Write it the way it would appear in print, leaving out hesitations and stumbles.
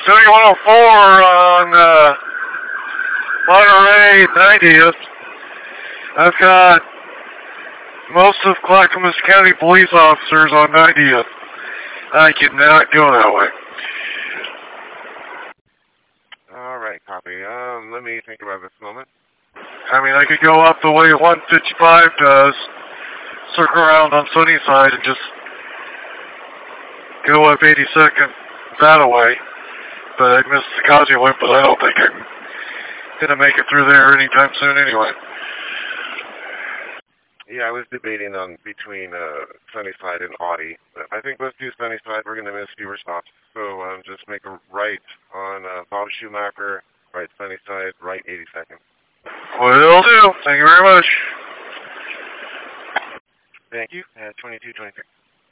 City 104 on Monterey 90th. I've got most of Clackamas County police officers on 90th. I cannot go that way. Alright, copy. Let me think about this a moment. I mean, I could go up the way 155 does, circle around on Sunnyside, and just go up 82nd that way. But I missed the Kazi Loop, but I don't think I'm going to make it through there anytime soon anyway. Yeah, I was debating on between Sunnyside and Audi. But I think let's do Sunnyside. We're going to miss fewer stops. So just make a right on Bob Schumacher, right Sunnyside, right 82nd. Will do. Thank you very much. Thank you. 2223.